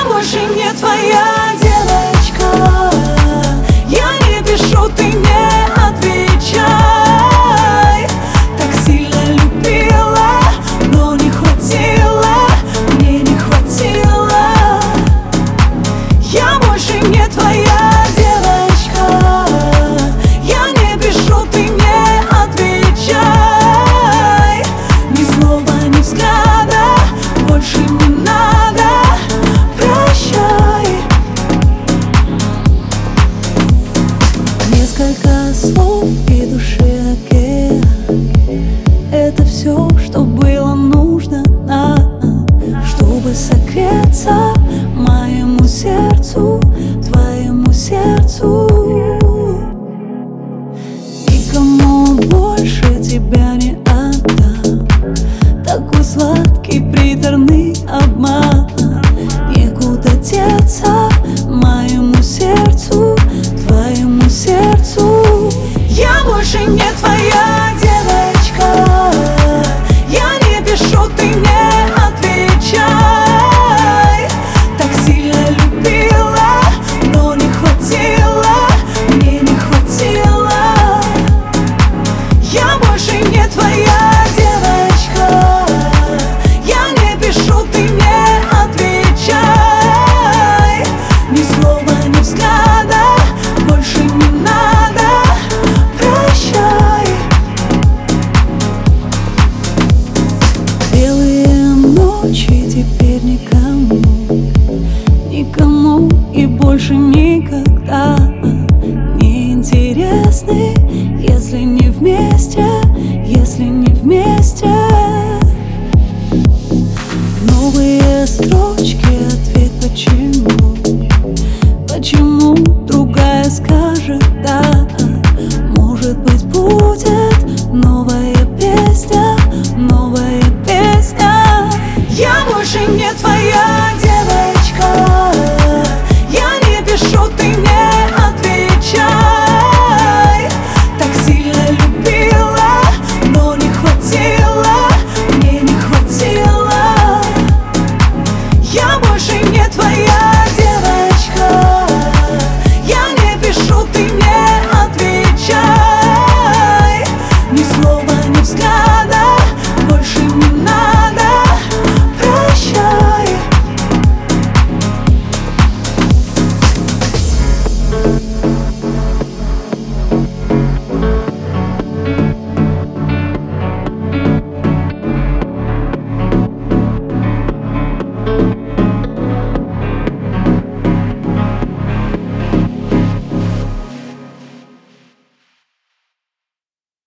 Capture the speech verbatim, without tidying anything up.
больше не твоя девочка. Я не пишу, ты не отвечай. Так сильно любила, но не хватило, мне не хватило. Я больше не твоя девочка. Я не пишу, ты не отвечай. Ни слова, ни взгляда больше не надо. Прощай. Несколько слов и души океан. Это все, что было нужно нам, чтобы согреться моему сердцу, твоему сердцу. Никому больше тебя не